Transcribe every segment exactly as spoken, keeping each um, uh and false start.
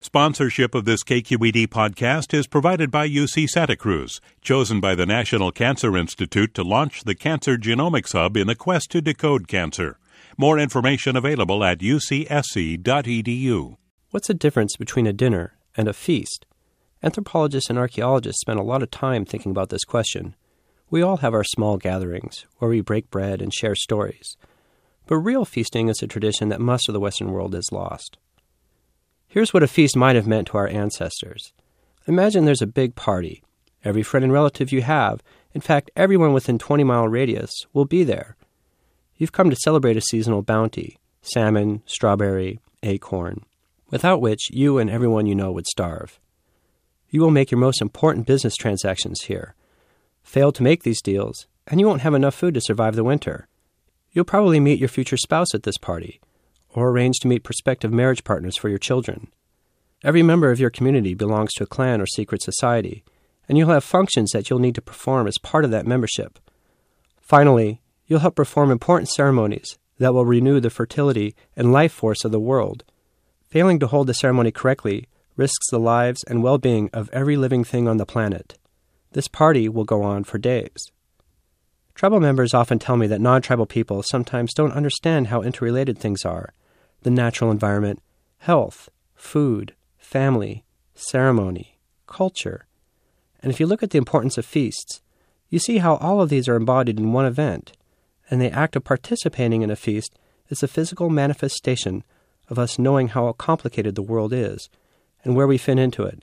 Sponsorship of this K Q E D podcast is provided by U C Santa Cruz, chosen by the National Cancer Institute to launch the Cancer Genomics Hub in the quest to decode cancer. More information available at u c s c dot e d u. What's the difference between a dinner and a feast? Anthropologists and archaeologists spend a lot of time thinking about this question. We all have our small gatherings, where we break bread and share stories. But real feasting is a tradition that much of the Western world has lost. Here's what a feast might have meant to our ancestors. Imagine there's a big party. Every friend and relative you have, in fact, everyone within twenty-mile radius, will be there. You've come to celebrate a seasonal bounty, salmon, strawberry, acorn, without which you and everyone you know would starve. You will make your most important business transactions here. Fail to make these deals, and you won't have enough food to survive the winter. You'll probably meet your future spouse at this party, or arrange to meet prospective marriage partners for your children. Every member of your community belongs to a clan or secret society, and you'll have functions that you'll need to perform as part of that membership. Finally, you'll help perform important ceremonies that will renew the fertility and life force of the world. Failing to hold the ceremony correctly risks the lives and well-being of every living thing on the planet. This party will go on for days. Tribal members often tell me that non-tribal people sometimes don't understand how interrelated things are: the natural environment, health, food, family, ceremony, culture. And if you look at the importance of feasts, you see how all of these are embodied in one event, and the act of participating in a feast is a physical manifestation of us knowing how complicated the world is and where we fit into it.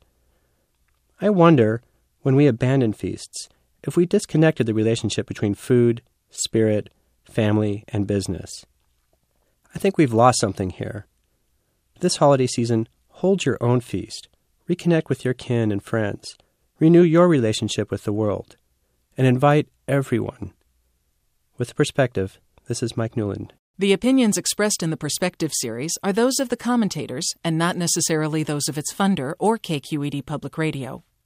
I wonder, when we abandon feasts, if we disconnected the relationship between food, spirit, family, and business. I think we've lost something here. This holiday season, hold your own feast, reconnect with your kin and friends, renew your relationship with the world, and invite everyone. With Perspective, this is Mike Newland. The opinions expressed in the Perspective series are those of the commentators and not necessarily those of its funder or K Q E D Public Radio.